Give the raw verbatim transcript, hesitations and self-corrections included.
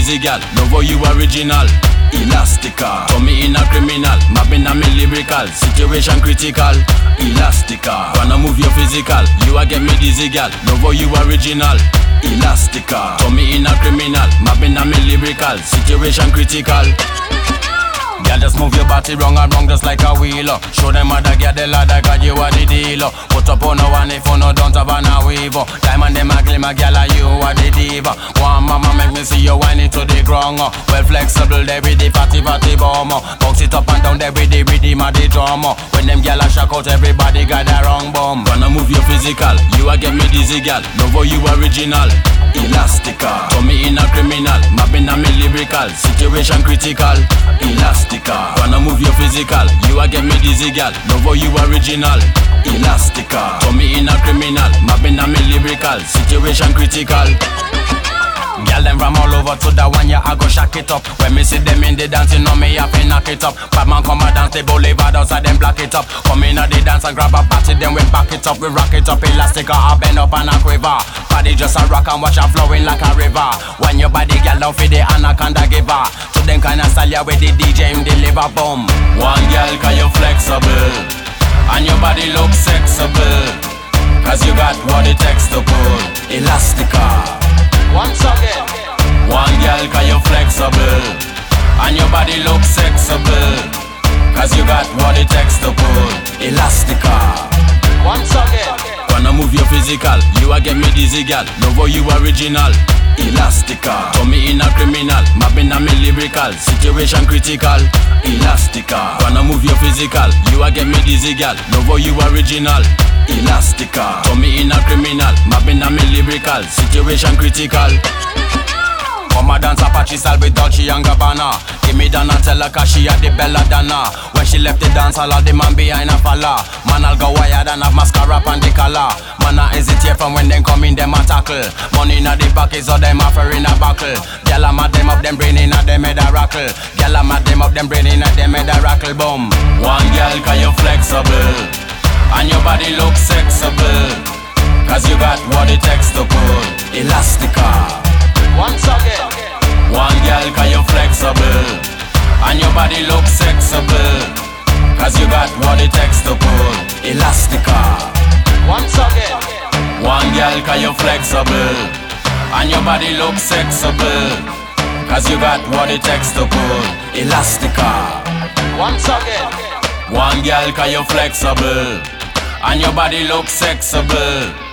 dizzy gal, love how you original. Elastica, turn me in a criminal, mapping a me lyrical, situation critical. Elastica, wanna move your physical, you a get me dizzy gal, love how you original. Elastica, turn me in a criminal, mapping a me lyrical, situation critical. Girl, just move your body wrong and wrong just like a wheeler. Show them how to get the ladder, got you are the dealer. Put up on no one if you no don't have an a weaver. Diamond them a glimmer, girl, and you are the diva. One mama make me see you whine it to the ground. Well flexible, they with the fatty fatty bomber. Bounce it up and down, they with the rhythm of the drama. When them gyal a shock out, everybody got the wrong bum. Wanna move your physical, you a get me dizzy gal, love how you original. Elastica, turn me in a criminal, mapping a me lyrical, situation critical. Elastica, wanna move your physical, you a get me dizzy gal, love how you original. Elastica, turn me in a criminal, mapping a me lyrical, situation critical. Girl them from all over to the one, yeah, I go shock it up. When me see them in the dance, you know me have to knock it up. Bad man come a dance, they boulevard outside them block it up. Come in at the dance and grab a party, then we back it up. We rock it up, elastic, I bend up and a quiver. Body just a rock and watch her flowing like a river. When your body girl down for the anaconda giver. To them kind of style, yeah, where the D J him deliver boom. One girl, cause you flexible, and your body look sexable, cause you got what it takes to pull. Elastica. Once again, one girl, cause you flexible, and your body looks sexable, cause you got what it takes to pull. Elastica. Once again, wanna move your physical, you a get me dizzy gal, love how you original. Elastica, turn me in a criminal, mapping a me lyrical, situation critical. Elastica, wanna move your physical, you a get me dizzy gal, love how you original. Elastica, turn me in a criminal, mapping a me lyrical, situation critical. Come a dance Apache style with Dolce and Gabbana. Give me Donatella cause she had the belladonna. When she left the dance all of the man behind a falla. Man I'll go wired and have mascara on the collar. Man I hesitate from when them come in them a tackle. Money in the pockets or them offering a buckle. Gyal a mad them up them brain in a them head a rackle. Gyal a mad them up them brain in a them head a rackle boom. One gyal cause you flexible, and your body looks sexable, cause you got what it takes to pull. Elastica. Once again, one girl, cause you flexible, and your body looks sexable, cause you got what it takes to pull. Elastica. Once again, one girl, cause you flexible, and your body looks sexable, cause you got what it takes to pull. Elastica. Once again, one girl, cause you flexible, and your body looks sexable,